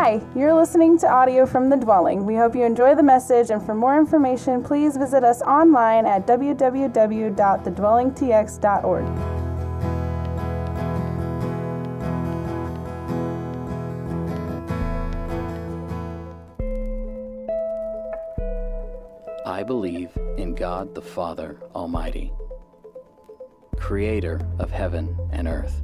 Hi, you're listening to audio from The Dwelling. We hope you enjoy the message, and for more information, please visit us online at www.thedwellingtx.org. I believe in God the Father Almighty, creator of heaven and earth,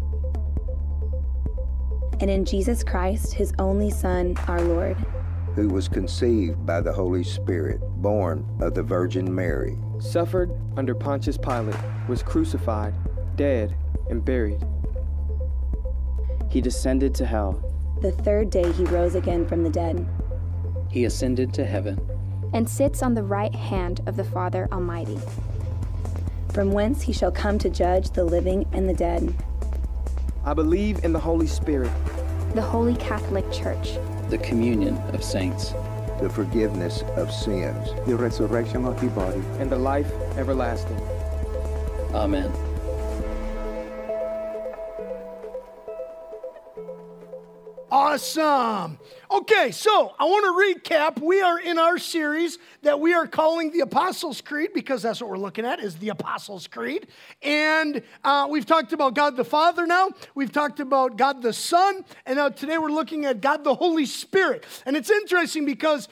and in Jesus Christ, his only Son, our Lord, who was conceived by the Holy Spirit, born of the Virgin Mary, suffered under Pontius Pilate, was crucified, dead, and buried. He descended to hell. The third day he rose again from the dead. He ascended to heaven and sits on the right hand of the Father Almighty, from whence he shall come to judge the living and the dead. I believe in the Holy Spirit, the Holy Catholic Church, the communion of saints, the forgiveness of sins, the resurrection of the body, and the life everlasting. Amen. Awesome. Okay, so I want to recap. We are in our series that we are calling the Apostles' Creed, because that's what we're looking at, is the Apostles' Creed. And we've talked about God the Father now. We've talked about God the Son. And now today we're looking at God the Holy Spirit. And it's interesting because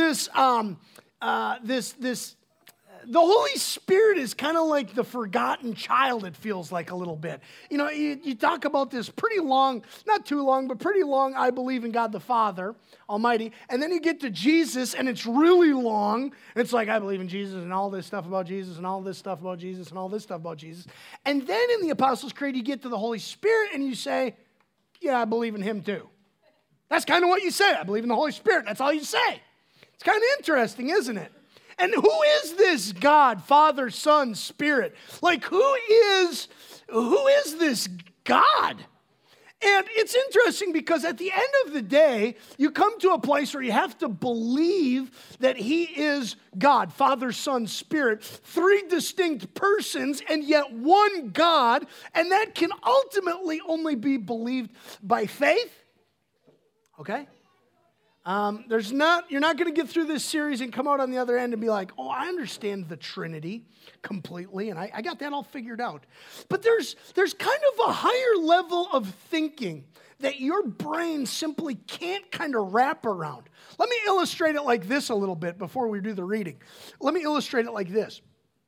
the Holy Spirit is kind of like the forgotten child, it feels like a little bit. You know, you talk about this pretty long, not too long, but pretty long, I believe in God the Father Almighty. And then you get to Jesus, and it's really long. It's like, I believe in Jesus and all this stuff about Jesus and all this stuff about Jesus and all this stuff about Jesus. And then in the Apostles' Creed, you get to the Holy Spirit, and you say, yeah, I believe in him too. That's kind of what you say. I believe in the Holy Spirit. That's all you say. It's kind of interesting, isn't it? And who is this God, Father, Son, Spirit? Like, who is this God? And it's interesting because at the end of the day, you come to a place where you have to believe that he is God, Father, Son, Spirit, three distinct persons and yet one God, and that can ultimately only be believed by faith. Okay? You're not going to get through this series and come out on the other end and be like, oh, I understand the Trinity completely, and I got that all figured out. But there's kind of a higher level of thinking that your brain simply can't kind of wrap around. Let me illustrate it like this a little bit before we do the reading. Let me illustrate it like this.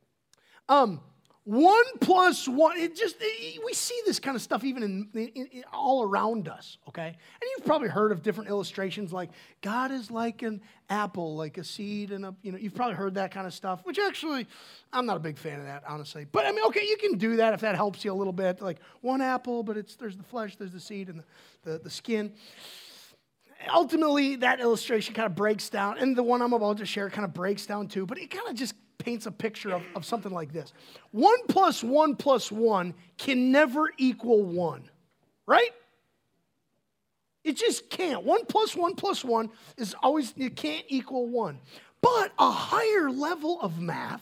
1 plus 1, we see this kind of stuff even in all around us, okay? And you've probably heard of different illustrations like God is like an apple, like a seed, and you've probably heard that kind of stuff, which actually, I'm not a big fan of that, honestly. But I mean, okay, you can do that if that helps you a little bit, like one apple, but there's the flesh, there's the seed, and the skin. Ultimately, that illustration kind of breaks down, and the one I'm about to share kind of breaks down too, but it kind of just paints a picture of something like this. 1 plus 1 plus 1 can never equal 1, right? It just can't. 1 plus 1 plus 1 is always, it can't equal 1. But a higher level of math,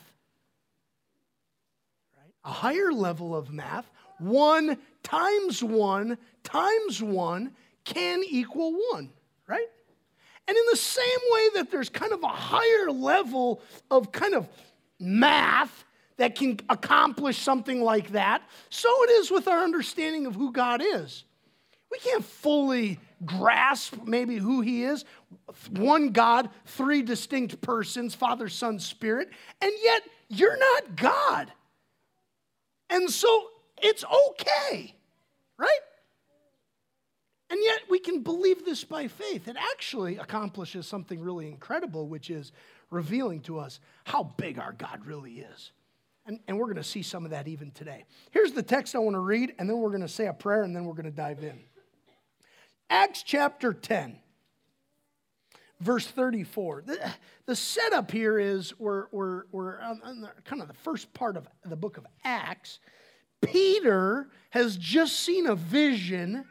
right? A higher level of math, 1 times 1 times 1 can equal 1, right? And in the same way that there's kind of a higher level of kind of math that can accomplish something like that, so it is with our understanding of who God is. We can't fully grasp maybe who he is. One God, three distinct persons, Father, Son, Spirit, and yet you're not God. And so it's okay, right? And yet we can believe this by faith. It actually accomplishes something really incredible, which is revealing to us how big our God really is. And we're going to see some of that even today. Here's the text I want to read, and then we're going to say a prayer, and then we're going to dive in. Acts chapter 10, verse 34. The setup here is we're on kind of the first part of the book of Acts. Peter has just seen a vision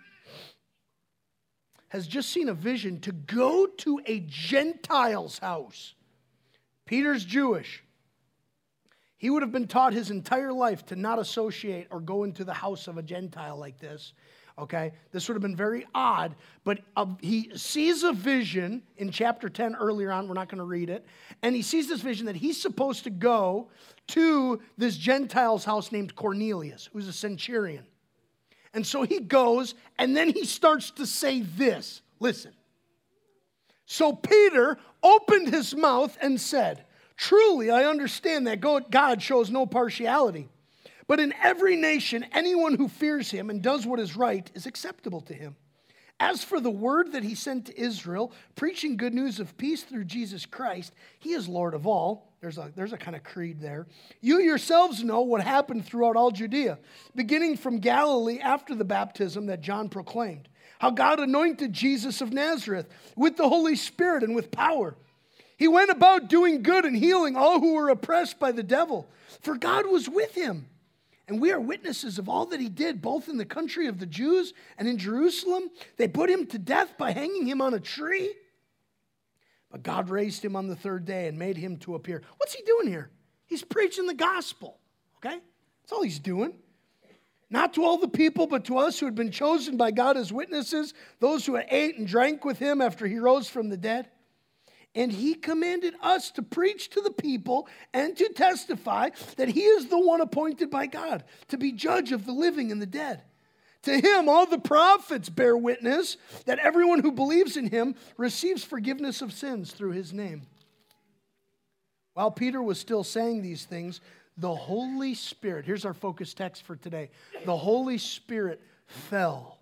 to go to a Gentile's house. Peter's Jewish. He would have been taught his entire life to not associate or go into the house of a Gentile like this. Okay? This would have been very odd, but he sees a vision in chapter 10 earlier on. We're not going to read it. And he sees this vision that he's supposed to go to this Gentile's house named Cornelius, who's a centurion. And so he goes, and then he starts to say this. Listen. So Peter opened his mouth and said, truly, I understand that God shows no partiality. But in every nation, anyone who fears him and does what is right is acceptable to him. As for the word that he sent to Israel, preaching good news of peace through Jesus Christ, he is Lord of all. There's a kind of creed there. You yourselves know what happened throughout all Judea, beginning from Galilee after the baptism that John proclaimed, how God anointed Jesus of Nazareth with the Holy Spirit and with power. He went about doing good and healing all who were oppressed by the devil, for God was with him. And we are witnesses of all that he did, both in the country of the Jews and in Jerusalem. They put him to death by hanging him on a tree. But God raised him on the third day and made him to appear. What's he doing here? He's preaching the gospel, okay? That's all he's doing. Not to all the people, but to us who had been chosen by God as witnesses, those who had ate and drank with him after he rose from the dead. And he commanded us to preach to the people and to testify that he is the one appointed by God to be judge of the living and the dead. To him, all the prophets bear witness that everyone who believes in him receives forgiveness of sins through his name. While Peter was still saying these things, the Holy Spirit, here's our focus text for today. The Holy Spirit fell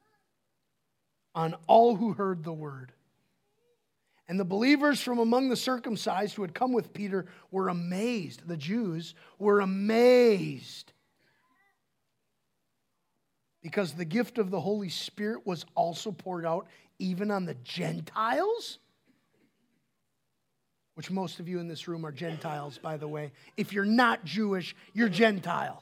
on all who heard the word. And the believers from among the circumcised who had come with Peter were amazed. The Jews were amazed because the gift of the Holy Spirit was also poured out even on the Gentiles, which most of you in this room are Gentiles, by the way. If you're not Jewish, you're Gentile.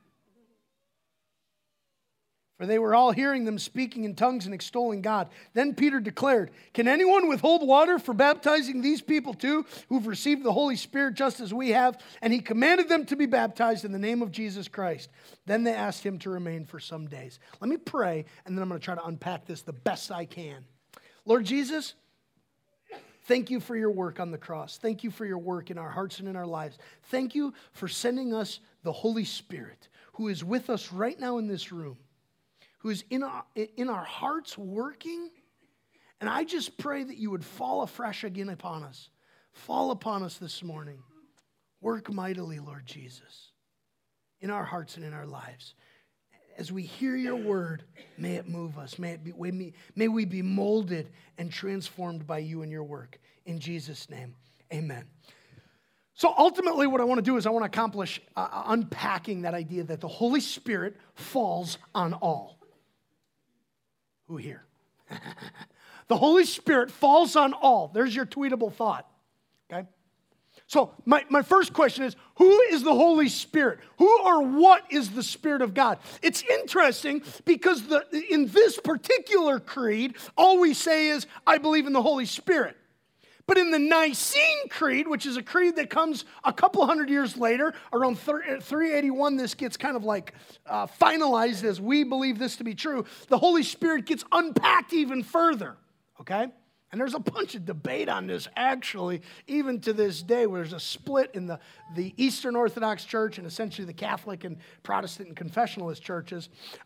For they were all hearing them speaking in tongues and extolling God. Then Peter declared, can anyone withhold water for baptizing these people too, who've received the Holy Spirit just as we have? And he commanded them to be baptized in the name of Jesus Christ. Then they asked him to remain for some days. Let me pray, and then I'm going to try to unpack this the best I can. Lord Jesus, thank you for your work on the cross. Thank you for your work in our hearts and in our lives. Thank you for sending us the Holy Spirit, who is with us right now in this room, who is in our hearts working. And I just pray that you would fall afresh again upon us. Fall upon us this morning. Work mightily, Lord Jesus, in our hearts and in our lives. As we hear your word, may it move us. May we be molded and transformed by you and your work. In Jesus' name, amen. So ultimately what I want to do is I want to accomplish unpacking that idea that the Holy Spirit falls on all. Who here? The Holy Spirit falls on all. There's your tweetable thought. Okay? So my first question is, who is the Holy Spirit? Who or what is the Spirit of God? It's interesting because in this particular creed, all we say is, I believe in the Holy Spirit. But in the Nicene Creed, which is a creed that comes a couple hundred years later, around 381, this gets kind of like finalized as we believe this to be true. The Holy Spirit gets unpacked even further, okay? And there's a bunch of debate on this, actually, even to this day, where there's a split in the Eastern Orthodox Church and essentially the Catholic and Protestant and Confessionalist churches.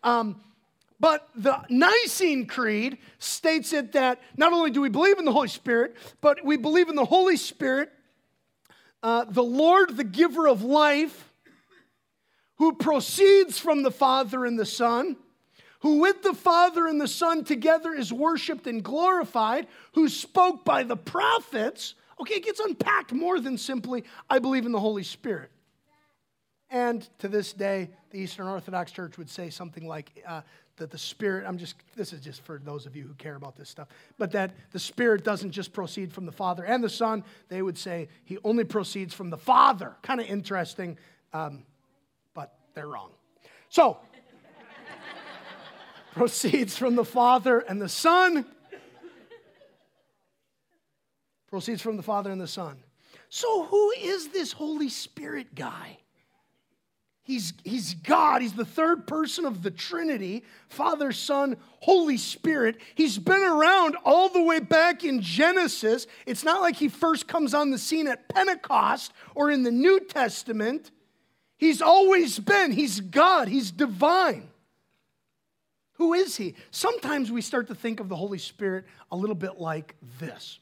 But the Nicene Creed states it that not only do we believe in the Holy Spirit, but we believe in the Holy Spirit, the Lord, the giver of life, who proceeds from the Father and the Son, who with the Father and the Son together is worshiped and glorified, who spoke by the prophets. Okay, it gets unpacked more than simply, I believe in the Holy Spirit. And to this day, the Eastern Orthodox Church would say something like that the Spirit, this is just for those of you who care about this stuff, but that the Spirit doesn't just proceed from the Father and the Son. They would say he only proceeds from the Father. Kind of interesting, but they're wrong. So, proceeds from the Father and the Son. Proceeds from the Father and the Son. So who is this Holy Spirit guy? He's God. He's the third person of the Trinity, Father, Son, Holy Spirit. He's been around all the way back in Genesis. It's not like he first comes on the scene at Pentecost or in the New Testament. He's always been. He's God. He's divine. Who is he? Sometimes we start to think of the Holy Spirit a little bit like this.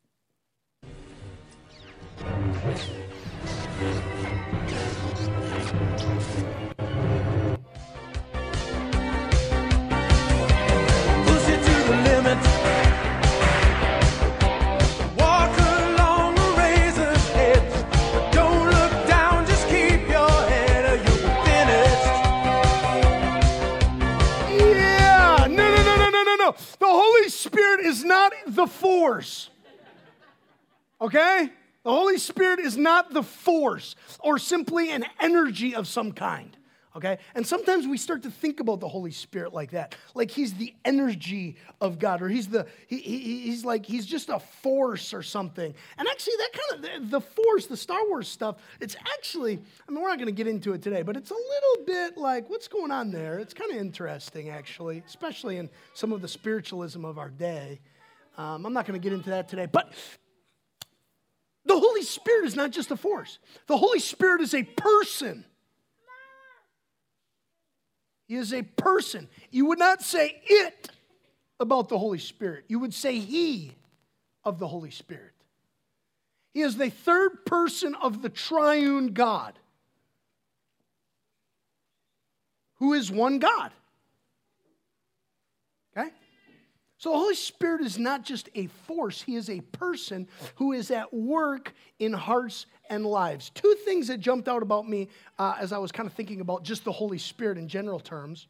The Holy Spirit is not the force. Okay? The Holy Spirit is not the force or simply an energy of some kind. Okay? And sometimes we start to think about the Holy Spirit like that. Like he's the energy of God, or he's just a force or something. And actually that kind of, the force, the Star Wars stuff, it's actually, I mean, we're not going to get into it today, but it's a little bit like, what's going on there? It's kind of interesting, actually, especially in some of the spiritualism of our day. I'm not going to get into that today, but the Holy Spirit is not just a force. The Holy Spirit is a person. He is a person. You would not say it about the Holy Spirit. You would say he of the Holy Spirit. He is the third person of the triune God, who is one God. Okay? So the Holy Spirit is not just a force. He is a person who is at work in hearts and lives. Two things that jumped out about me as I was kind of thinking about just the Holy Spirit in general terms.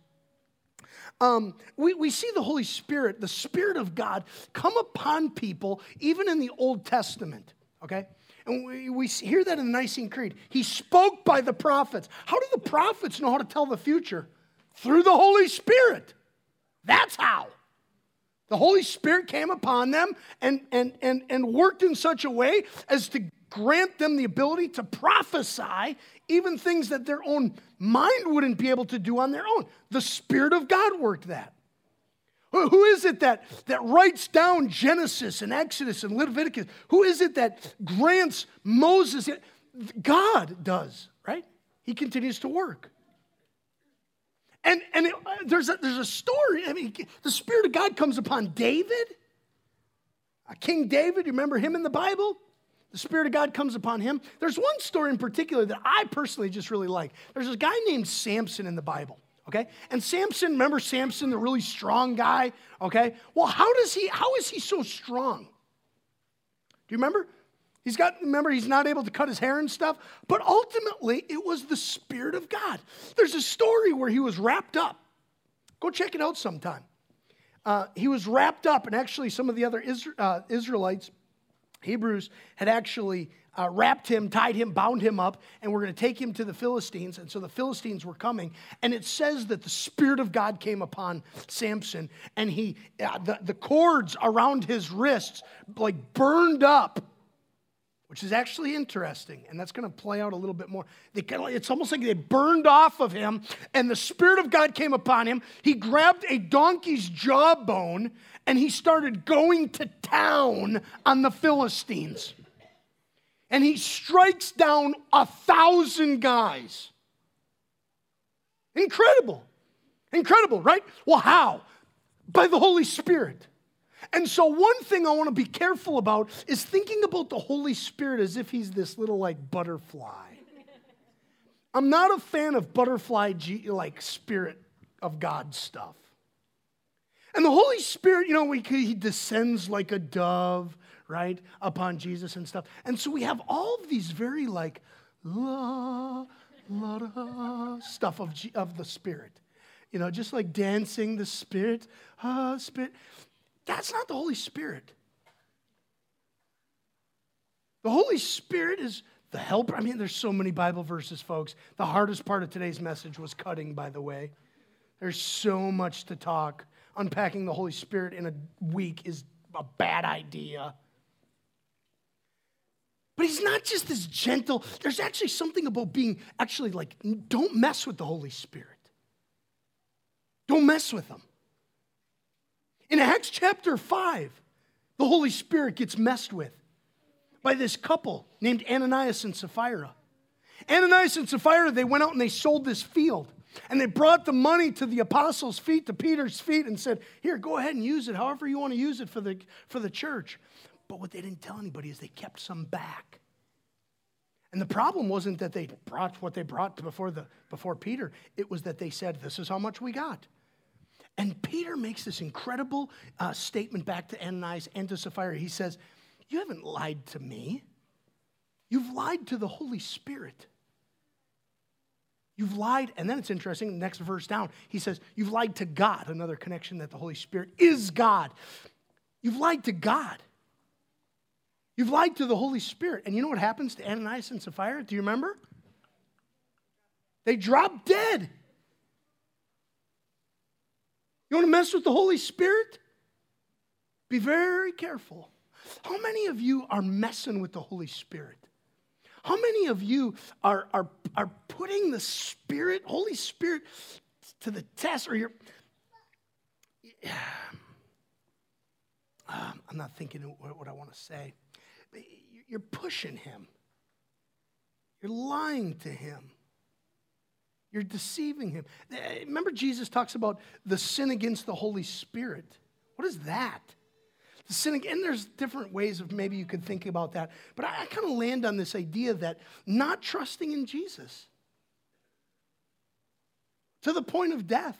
We see the Holy Spirit, the Spirit of God, come upon people even in the Old Testament, okay? And we hear that in the Nicene Creed. He spoke by the prophets. How do the prophets know how to tell the future? Through the Holy Spirit. That's how. The Holy Spirit came upon them and worked in such a way as to grant them the ability to prophesy even things that their own mind wouldn't be able to do on their own. The Spirit of God worked that. Who is it that writes down Genesis and Exodus and Leviticus? Who is it that grants Moses? God does, right? He continues to work. And there's a story. I mean, the Spirit of God comes upon David, King David. You remember him in the Bible? The Spirit of God comes upon him. There's one story in particular that I personally just really like. There's this guy named Samson in the Bible, okay? And Samson, remember Samson, the really strong guy, okay? Well, how is he so strong? Do you remember? Remember, he's not able to cut his hair and stuff, but ultimately, it was the Spirit of God. There's a story where he was wrapped up. Go check it out sometime. He was wrapped up, and actually some of the other Israelites, Hebrews, had actually wrapped him, tied him, bound him up, and were going to take him to the Philistines, and so the Philistines were coming, and it says that the Spirit of God came upon Samson, and the cords around his wrists like burned up, which is actually interesting, and that's going to play out a little bit more. It's almost like they burned off of him, and the Spirit of God came upon him. He grabbed a donkey's jawbone, and he started going to town on the Philistines. And he strikes down 1,000 guys. Incredible. Incredible, right? Well, how? By the Holy Spirit. And so one thing I want to be careful about is thinking about the Holy Spirit as if he's this little like butterfly. I'm not a fan of butterfly like Spirit of God stuff. And the Holy Spirit, he descends like a dove, right, upon Jesus and stuff. And so we have all of these very like la la da stuff of the Spirit. Just like dancing the Spirit, Spirit. That's not the Holy Spirit. The Holy Spirit is the helper. I mean, there's so many Bible verses, folks. The hardest part of today's message was cutting, by the way. There's so much to talk. Unpacking the Holy Spirit in a week is a bad idea. But he's not just this gentle. There's actually something about being actually like, don't mess with the Holy Spirit. Don't mess with him. In Acts chapter 5, the Holy Spirit gets messed with by this couple named Ananias and Sapphira. Ananias and Sapphira, they went out and they sold this field. And they brought the money to the apostles' feet, to Peter's feet, and said, here, go ahead and use it however you want to use it for the church. But what they didn't tell anybody is they kept some back. And the problem wasn't that they brought what they brought before Peter. It was that they said, this is how much we got. And Peter makes this incredible statement back to Ananias and to Sapphira. He says, you haven't lied to me. You've lied to the Holy Spirit. You've lied, and then it's interesting, the next verse down, he says, you've lied to God, another connection that the Holy Spirit is God. You've lied to God. You've lied to the Holy Spirit. And you know what happens to Ananias and Sapphira? Do you remember? They drop dead. You want to mess with the Holy Spirit? Be very careful. How many of you are messing with the Holy Spirit? How many of you are putting the Spirit, Holy Spirit, to the test? Or you're, I'm not thinking what I want to say. You're pushing him. You're lying to him. You're deceiving him. Remember, Jesus talks about the sin against the Holy Spirit. What is that? The sin again, and there's different ways of maybe you could think about that. But I kind of land on this idea that not trusting in Jesus to the point of death.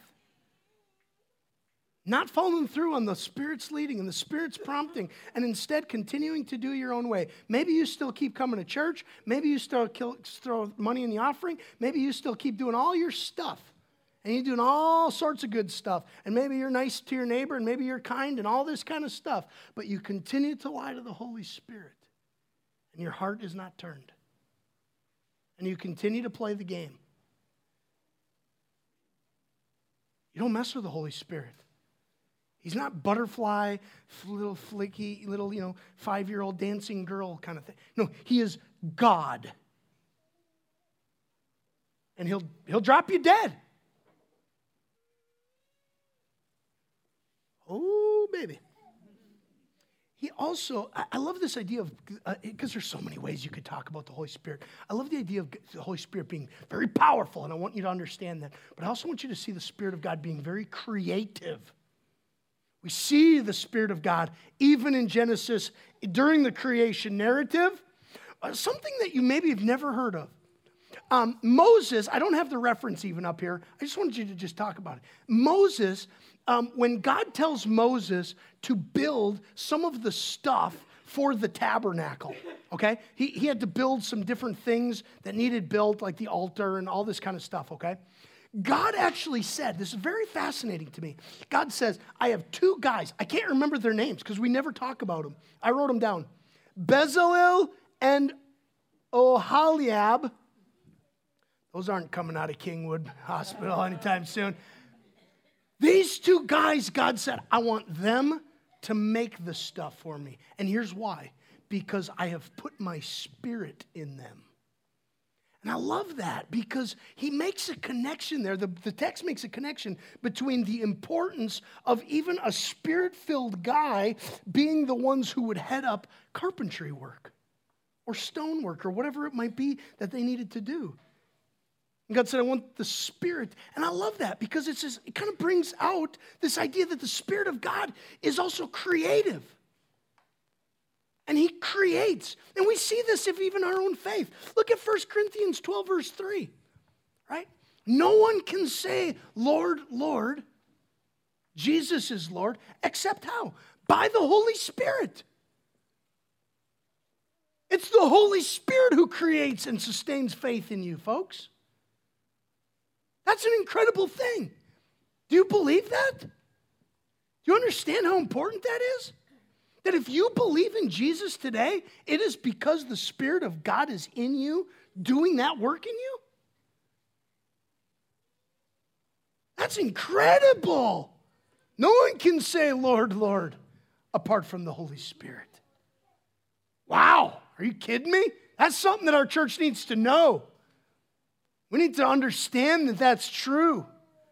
Not following through on the Spirit's leading and the Spirit's prompting, and instead continuing to do your own way. Maybe you still keep coming to church. Maybe you still throw money in the offering. Maybe you still keep doing all your stuff. And you're doing all sorts of good stuff. And maybe you're nice to your neighbor, and maybe you're kind, and all this kind of stuff. But you continue to lie to the Holy Spirit. And your heart is not turned. And you continue to play the game. You don't mess with the Holy Spirit. He's not butterfly, little flicky, little, 5-year-old dancing girl kind of thing. No, he is God. And he'll drop you dead. Oh, baby. He also, I love this idea of, because there's so many ways you could talk about the Holy Spirit. I love the idea of the Holy Spirit being very powerful, and I want you to understand that. But I also want you to see the Spirit of God being very creative. We see the Spirit of God, even in Genesis, during the creation narrative, something that you maybe have never heard of. Moses, I don't have the reference even up here. I just wanted you to just talk about it. Moses, when God tells Moses to build some of the stuff for the tabernacle, okay? He had to build some different things that needed built, like the altar and all this kind of stuff, okay? God actually said, this is very fascinating to me. God says, I have 2 guys. I can't remember their names because we never talk about them. I wrote them down. Bezalel and Oholiab. Those aren't coming out of Kingwood Hospital anytime soon. These 2 guys, God said, I want them to make the stuff for me. And here's why. Because I have put my Spirit in them. And I love that because he makes a connection there. The text makes a connection between the importance of even a Spirit-filled guy being the ones who would head up carpentry work or stonework or whatever it might be that they needed to do. And God said, I want the Spirit. And I love that because it kind of brings out this idea that the Spirit of God is also creative. And he creates. And we see this if even our own faith. Look at 1 Corinthians 12, verse 3. Right? No one can say, Lord, Lord. Jesus is Lord. Except how? By the Holy Spirit. It's the Holy Spirit who creates and sustains faith in you, folks. That's an incredible thing. Do you believe that? Do you understand how important that is? That if you believe in Jesus today, it is because the Spirit of God is in you, doing that work in you? That's incredible. No one can say, Lord, Lord, apart from the Holy Spirit. Wow. Are you kidding me? That's something that our church needs to know. We need to understand that that's true.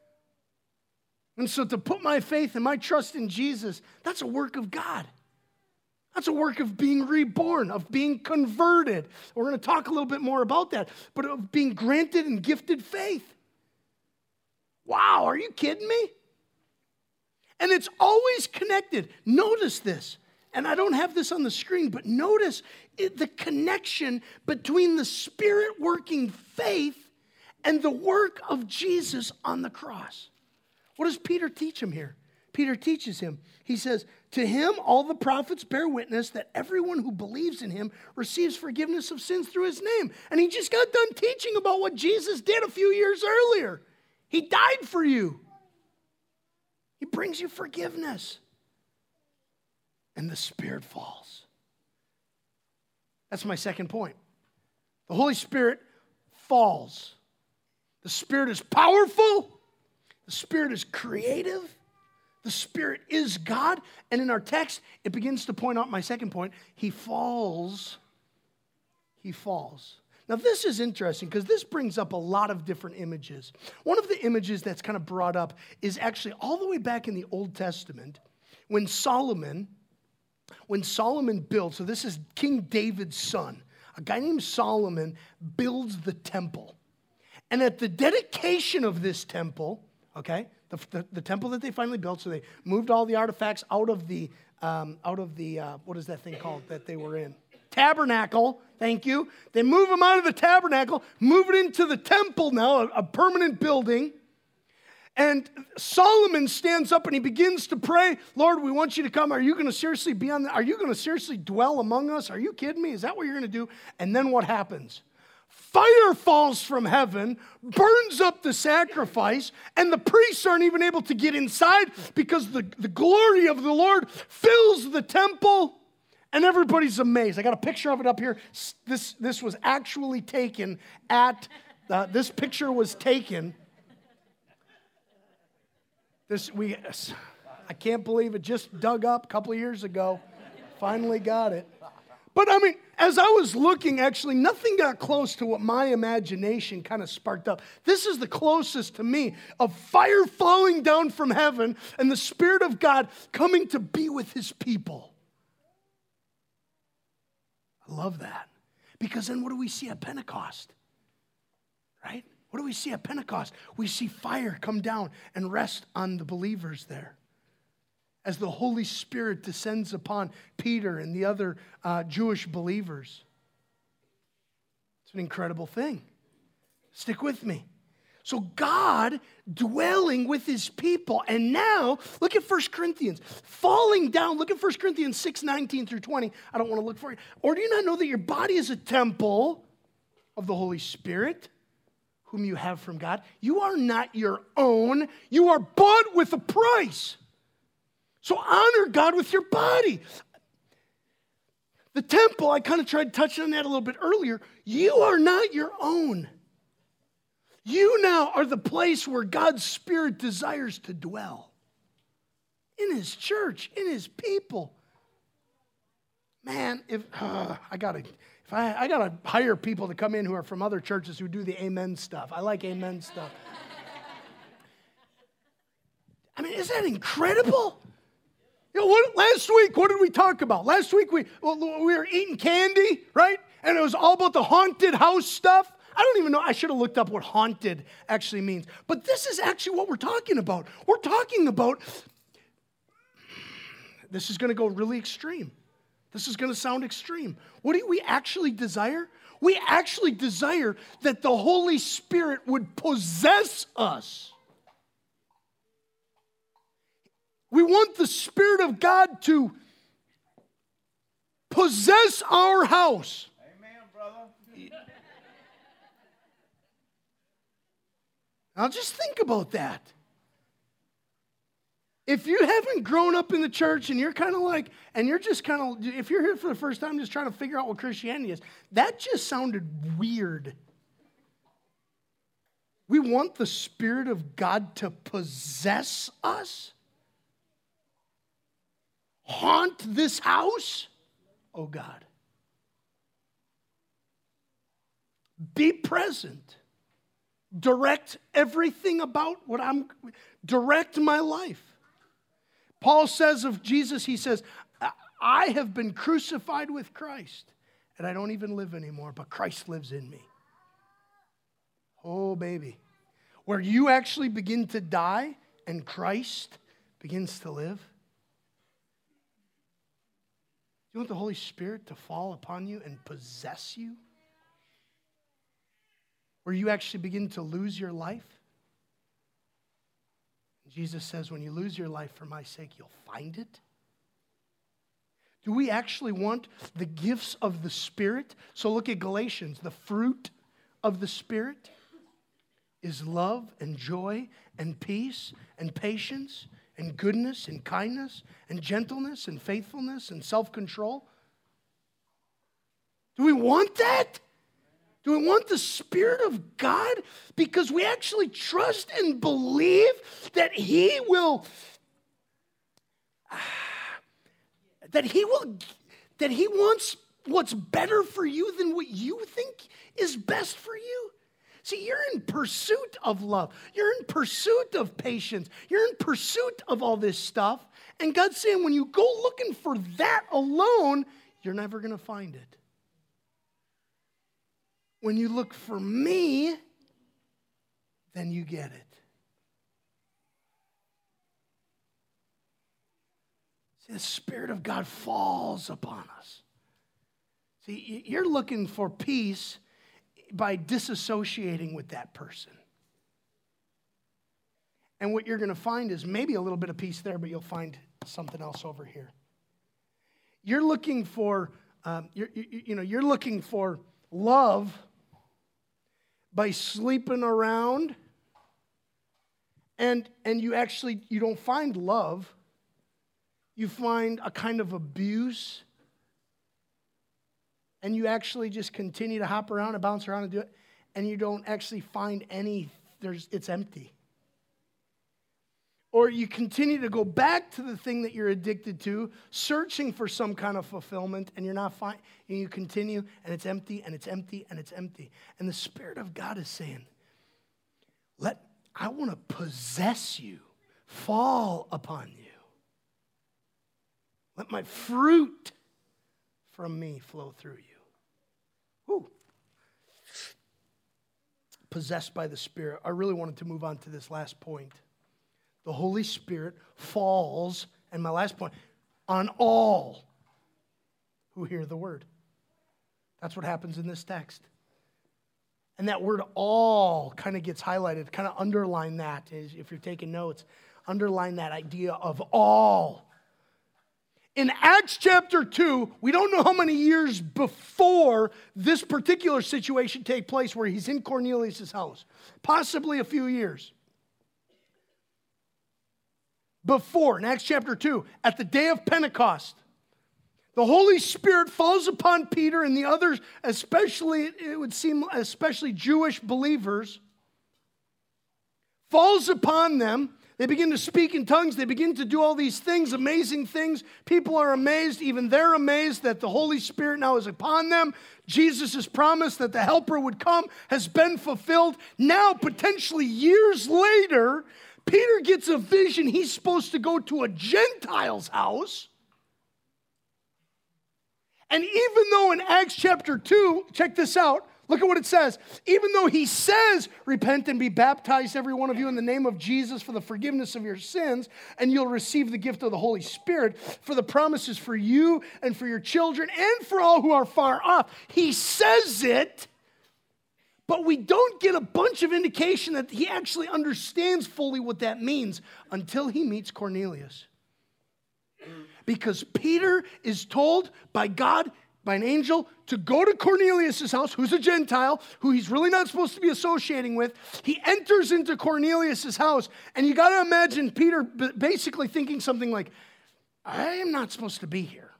And so to put my faith and my trust in Jesus, that's a work of God. That's a work of being reborn, of being converted. We're going to talk a little bit more about that, but of being granted and gifted faith. Wow, are you kidding me? And it's always connected. Notice this. And I don't have this on the screen, but notice the connection between the Spirit working faith and the work of Jesus on the cross. What does Peter teach him here? Peter teaches him. He says, to him all the prophets bear witness that everyone who believes in him receives forgiveness of sins through his name. And he just got done teaching about what Jesus did a few years earlier. He died for you. He brings you forgiveness. And the Spirit falls. That's my second point. The Holy Spirit falls. The Spirit is powerful. The Spirit is creative. The Spirit is God. And in our text, it begins to point out my second point. He falls. He falls. Now, this is interesting because this brings up a lot of different images. One of the images that's kind of brought up is actually all the way back in the Old Testament when Solomon builds, so this is King David's son, a guy named Solomon builds the temple. And at the dedication of this temple, okay, the temple that they finally built, so they moved all the artifacts out of the what is that thing called that they were in? Tabernacle, thank you. They move them out of the tabernacle, move it into the temple now, a permanent building. And Solomon stands up and he begins to pray, Lord, we want you to come. Are you going to seriously be on are you going to seriously dwell among us? Are you kidding me? Is that what you're going to do? And then what happens? Fire falls from heaven, burns up the sacrifice, and the priests aren't even able to get inside because the glory of the Lord fills the temple, and everybody's amazed. I got a picture of it up here. This was actually taken at, this picture was taken. I can't believe it, just dug up a couple of years ago. Finally got it. But I mean, as I was looking, actually, nothing got close to what my imagination kind of sparked up. This is the closest to me of fire falling down from heaven and the Spirit of God coming to be with his people. I love that. Because then what do we see at Pentecost? Right? What do we see at Pentecost? We see fire come down and rest on the believers there. As the Holy Spirit descends upon Peter and the other Jewish believers. It's an incredible thing. Stick with me. So God dwelling with his people. And now, look at 1 Corinthians. Falling down, look at 1 Corinthians 6:19 through 20. I don't want to look for it. Or do you not know that your body is a temple of the Holy Spirit, whom you have from God? You are not your own. You are bought with a price. So honor God with your body. The temple, I kind of tried touching on that a little bit earlier. You are not your own. You now are the place where God's Spirit desires to dwell. In his church, in his people. Man, I gotta hire people to come in who are from other churches who do the amen stuff. I like amen stuff. I mean, isn't that incredible? You know, last week, what did we talk about? Last week, we were eating candy, right? And it was all about the haunted house stuff. I don't even know. I should have looked up what haunted actually means. But this is actually what we're talking about. We're talking about, this is going to go really extreme. This is going to sound extreme. What do we actually desire? We actually desire that the Holy Spirit would possess us. We want the Spirit of God to possess our house. Amen, brother. Now just think about that. If you haven't grown up in the church and you're kind of like, and you're just kind of, if you're here for the first time just trying to figure out what Christianity is, that just sounded weird. We want the Spirit of God to possess us? Haunt this house? Oh God. Be present. Direct everything about direct my life. Paul says of Jesus, he says, I have been crucified with Christ, and I don't even live anymore, but Christ lives in me. Oh, baby. Where you actually begin to die and Christ begins to live. You want the Holy Spirit to fall upon you and possess you? Where you actually begin to lose your life? Jesus says, when you lose your life for my sake, you'll find it. Do we actually want the gifts of the Spirit? So look at Galatians. The fruit of the Spirit is love and joy and peace and patience and goodness and kindness and gentleness and faithfulness and self-control. Do we want that? Do we want the Spirit of God? Because we actually trust and believe that He wants what's better for you than what you think is best for you. See, you're in pursuit of love. You're in pursuit of patience. You're in pursuit of all this stuff. And God's saying when you go looking for that alone, you're never going to find it. When you look for me, then you get it. See, the Spirit of God falls upon us. See, you're looking for peace by disassociating with that person. And what you're going to find is maybe a little bit of peace there, but you'll find something else over here. You're looking for, you're looking for love by sleeping around, and you don't find love. You find a kind of abuse, and you actually just continue to hop around and bounce around and do it, and you don't actually find it's empty. Or you continue to go back to the thing that you're addicted to, searching for some kind of fulfillment, and you're not finding, and you continue, and it's empty, and it's empty, and it's empty. And the Spirit of God is saying, I want to possess you, fall upon you. Let my fruit from me flow through you. Woo. Possessed by the Spirit. I really wanted to move on to this last point. The Holy Spirit falls, and my last point, on all who hear the word. That's what happens in this text. And that word all kind of gets highlighted, kind of underline that. If you're taking notes, underline that idea of all. In Acts chapter 2, we don't know how many years before this particular situation take place where he's in Cornelius' house. Possibly a few years. Before, in Acts chapter 2, at the day of Pentecost, the Holy Spirit falls upon Peter and the others, especially Jewish believers, falls upon them. They begin to speak in tongues. They begin to do all these things, amazing things. People are amazed. Even they're amazed that the Holy Spirit now is upon them. Jesus' promise that the Helper would come has been fulfilled. Now, potentially years later, Peter gets a vision. He's supposed to go to a Gentile's house. And even though in Acts chapter 2, check this out, look at what it says. Even though he says, repent and be baptized, every one of you, in the name of Jesus for the forgiveness of your sins, and you'll receive the gift of the Holy Spirit, for the promises for you and for your children and for all who are far off. He says it, but we don't get a bunch of indication that he actually understands fully what that means until he meets Cornelius. Because Peter is told by God, by an angel, to go to Cornelius' house, who's a Gentile, who he's really not supposed to be associating with. He enters into Cornelius' house, and you got to imagine Peter basically thinking something like, I am not supposed to be here.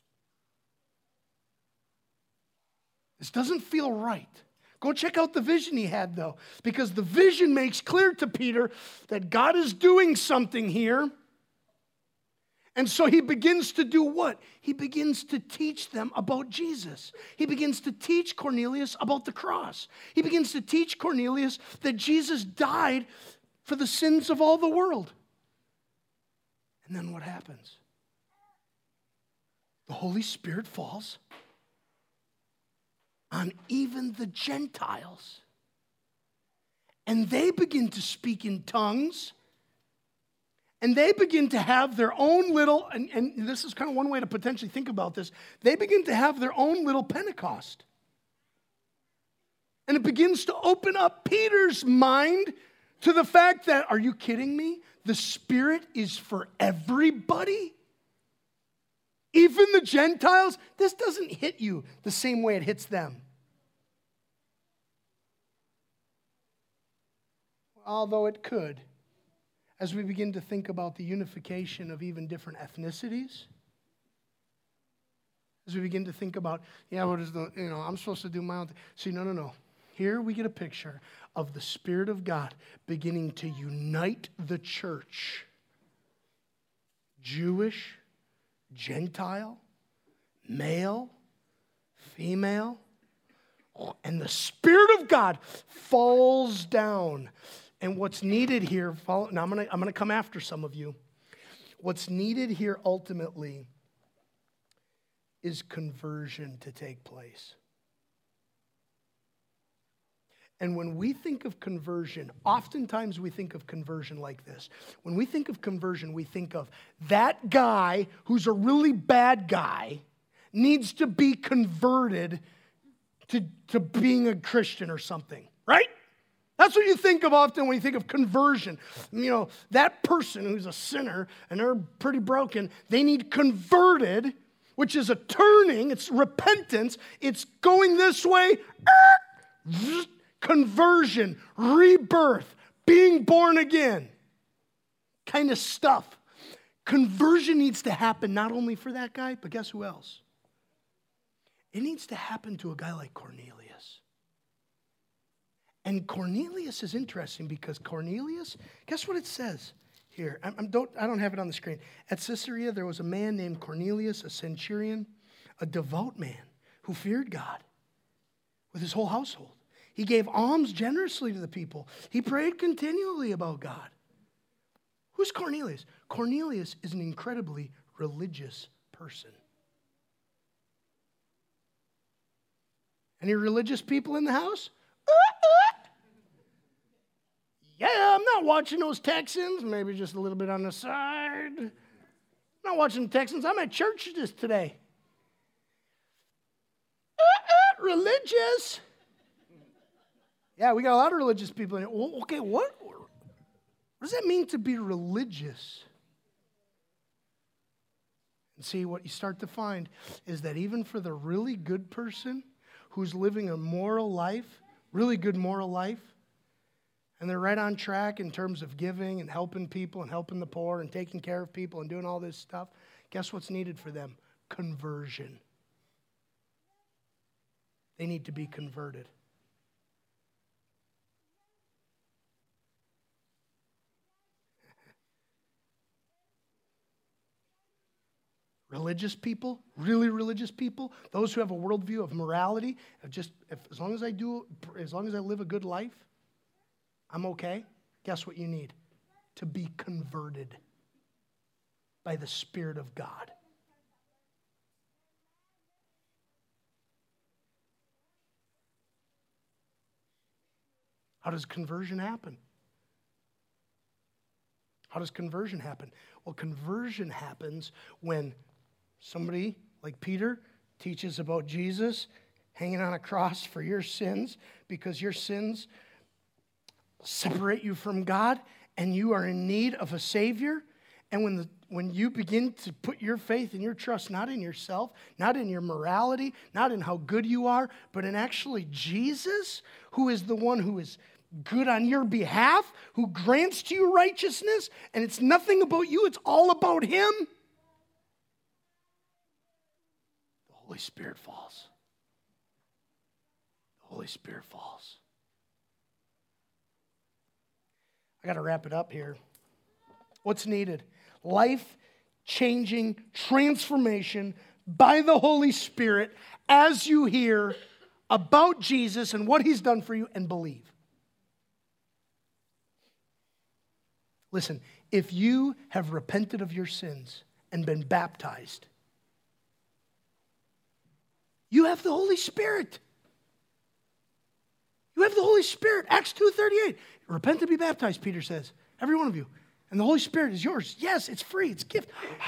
This doesn't feel right. Go check out the vision he had, though, because the vision makes clear to Peter that God is doing something here. And so he begins to do what? He begins to teach them about Jesus. He begins to teach Cornelius about the cross. He begins to teach Cornelius that Jesus died for the sins of all the world. And then what happens? The Holy Spirit falls on even the Gentiles. And they begin to speak in tongues. And they begin to have their own little, and this is kind of one way to potentially think about this, they begin to have their own little Pentecost. And it begins to open up Peter's mind to the fact that, are you kidding me? The Spirit is for everybody? Even the Gentiles? This doesn't hit you the same way it hits them. Although it could. As we begin to think about the unification of even different ethnicities, as we begin to think about, what is I'm supposed to do my own thing. See, no. Here we get a picture of the Spirit of God beginning to unite the church. Jewish, Gentile, male, female, and the Spirit of God falls down. And what's needed here, now I'm gonna come after some of you. What's needed here ultimately is conversion to take place. And when we think of conversion, oftentimes we think of conversion like this. When we think of conversion, we think of that guy who's a really bad guy needs to be converted to being a Christian or something, right? That's what you think of often when you think of conversion. That person who's a sinner and they're pretty broken, they need converted, which is a turning, it's repentance, it's going this way, conversion, rebirth, being born again, kind of stuff. Conversion needs to happen not only for that guy, but guess who else? It needs to happen to a guy like Cornelius. And Cornelius is interesting because Cornelius, guess what it says here? I don't have it on the screen. At Caesarea, there was a man named Cornelius, a centurion, a devout man who feared God with his whole household. He gave alms generously to the people. He prayed continually about God. Who's Cornelius? Cornelius is an incredibly religious person. Any religious people in the house? Yeah, I'm not watching those Texans. Maybe just a little bit on the side. I'm not watching the Texans. I'm at church today. Religious. Yeah, we got a lot of religious people in it. Well, okay, what does that mean to be religious? And see, what you start to find is that even for the really good person who's living a moral life, really good moral life, and they're right on track in terms of giving and helping people and helping the poor and taking care of people and doing all this stuff, guess what's needed for them? Conversion. They need to be converted. Religious people, really religious people, those who have a worldview of morality, as long as I live a good life, I'm okay. Guess what you need? To be converted by the Spirit of God. How does conversion happen? How does conversion happen? Well, conversion happens when somebody like Peter teaches about Jesus hanging on a cross for your sins because your sins separate you from God and you are in need of a Savior. And when you begin to put your faith and your trust not in yourself, not in your morality, not in how good you are, but in actually Jesus, who is the one who is good on your behalf, who grants to you righteousness, and it's nothing about you, it's all about Him. The Holy Spirit falls. The Holy Spirit falls. I got to wrap it up here. What's needed? Life changing transformation by the Holy Spirit as you hear about Jesus and what he's done for you and believe. Listen, if you have repented of your sins and been baptized, you have the Holy Spirit. You have the Holy Spirit. Acts 2:38. Repent and be baptized, Peter says. Every one of you. And the Holy Spirit is yours. Yes, it's free. It's a gift.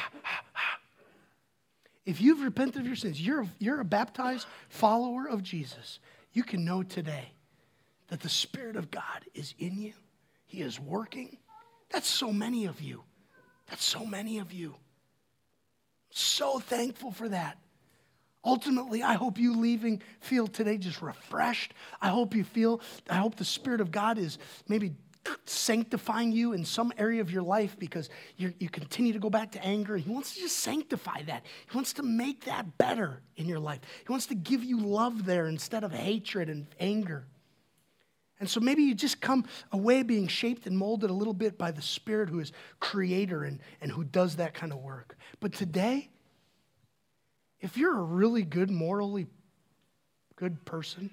If you've repented of your sins, you're a baptized follower of Jesus, you can know today that the Spirit of God is in you. He is working. That's so many of you. That's so many of you. So thankful for that. Ultimately, I hope you leaving feel today just refreshed. I hope the Spirit of God is maybe sanctifying you in some area of your life because you continue to go back to anger. He wants to just sanctify that. He wants to make that better in your life. He wants to give you love there instead of hatred and anger. And so maybe you just come away being shaped and molded a little bit by the Spirit who is creator and who does that kind of work. But today, if you're a really good, morally good person,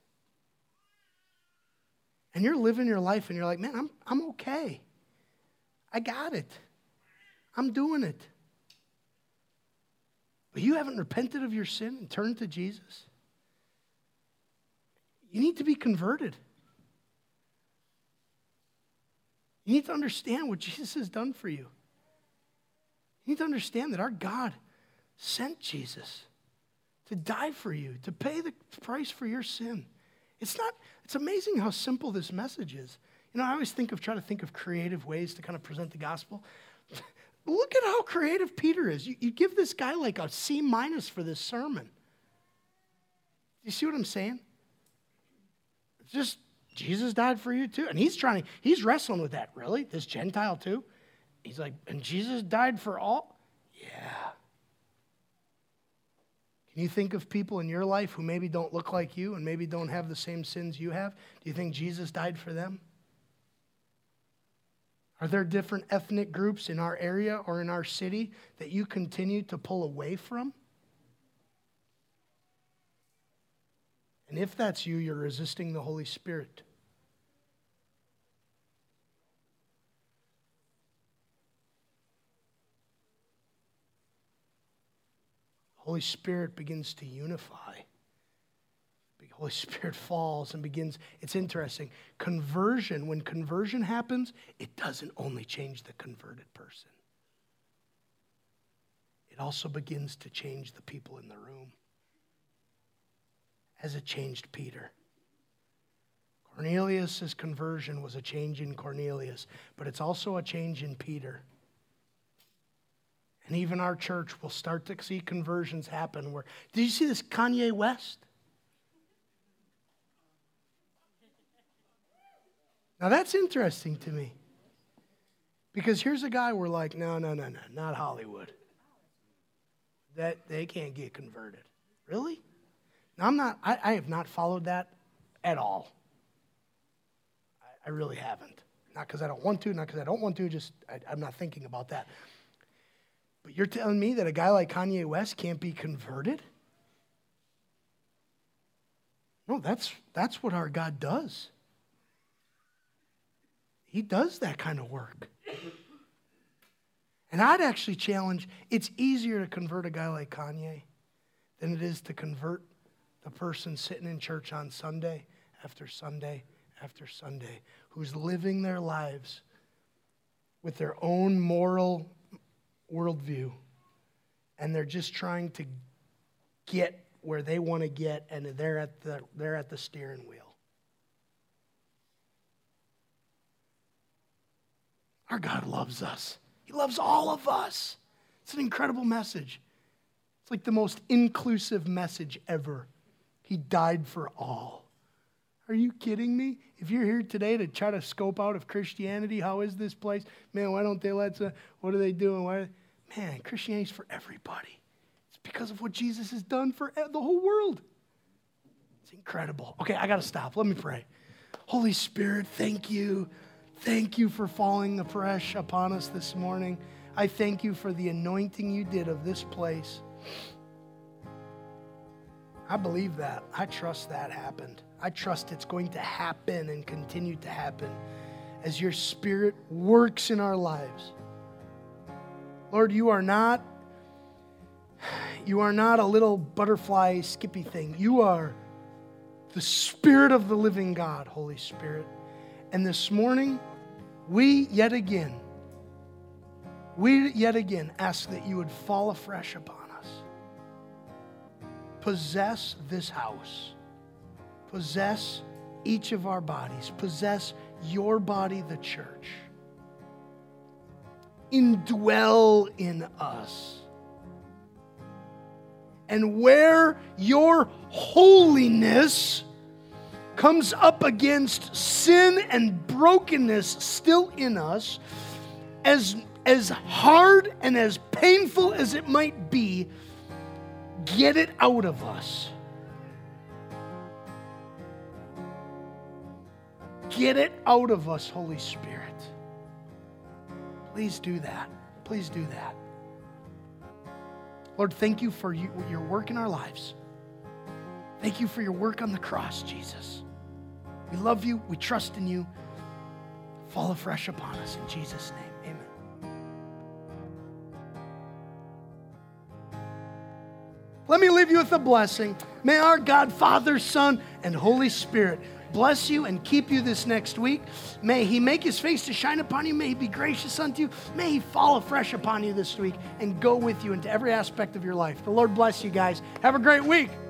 and you're living your life and you're like, man, I'm okay. I got it. I'm doing it. But you haven't repented of your sin and turned to Jesus. You need to be converted. You need to understand what Jesus has done for you. You need to understand that our God sent Jesus to die for you, to pay the price for your sin. It's amazing how simple this message is. You know, I always try to think of creative ways to kind of present the gospel. Look at how creative Peter is. You give this guy like a C- for this sermon. You see what I'm saying? It's just, Jesus died for you too. And he's wrestling with that. Really? This Gentile too? He's like, and Jesus died for all? Yeah. Can you think of people in your life who maybe don't look like you and maybe don't have the same sins you have? Do you think Jesus died for them? Are there different ethnic groups in our area or in our city that you continue to pull away from? And if that's you, you're resisting the Holy Spirit. Holy Spirit begins to unify. The Holy Spirit falls and begins, it's interesting. When conversion happens, it doesn't only change the converted person. It also begins to change the people in the room. As it changed Peter. Cornelius' conversion was a change in Cornelius, but it's also a change in Peter. And even our church will start to see conversions happen where, did you see this Kanye West? Now that's interesting to me. Because here's a guy we're like, no, not Hollywood. That they can't get converted. Really? Now I have not followed that at all. I really haven't. Not because I don't want to, not because I don't want to, just I'm not thinking about that. But you're telling me that a guy like Kanye West can't be converted? No, that's what our God does. He does that kind of work. And I'd actually challenge, it's easier to convert a guy like Kanye than it is to convert the person sitting in church on Sunday after Sunday after Sunday who's living their lives with their own moral worldview, and they're just trying to get where they want to get, and they're at the steering wheel. Our God loves us. He loves all of us. It's an incredible message. It's like the most inclusive message ever. He died for all. Are you kidding me? If you're here today to try to scope out of Christianity, how is this place? Man, why don't they what are they doing? Man, Christianity's for everybody. It's because of what Jesus has done for the whole world. It's incredible. Okay, I got to stop. Let me pray. Holy Spirit, thank you. Thank you for falling afresh upon us this morning. I thank you for the anointing you did of this place. I believe that. I trust that happened. I trust it's going to happen and continue to happen as your Spirit works in our lives. Lord, you are not a little butterfly skippy thing. You are the Spirit of the living God, Holy Spirit. And this morning, we yet again ask that you would fall afresh upon us. Possess this house. Possess each of our bodies. Possess your body, the church. Indwell in us. And where your holiness comes up against sin and brokenness still in us, as hard and as painful as it might be, get it out of us. Get it out of us, Holy Spirit. Please do that. Please do that. Lord, thank you for your work in our lives. Thank you for your work on the cross, Jesus. We love you. We trust in you. Fall afresh upon us in Jesus' name. Amen. Let me leave you with a blessing. May our God, Father, Son, and Holy Spirit bless you and keep you this next week. May he make his face to shine upon you. May he be gracious unto you. May he fall afresh upon you this week and go with you into every aspect of your life. The Lord bless you guys. Have a great week.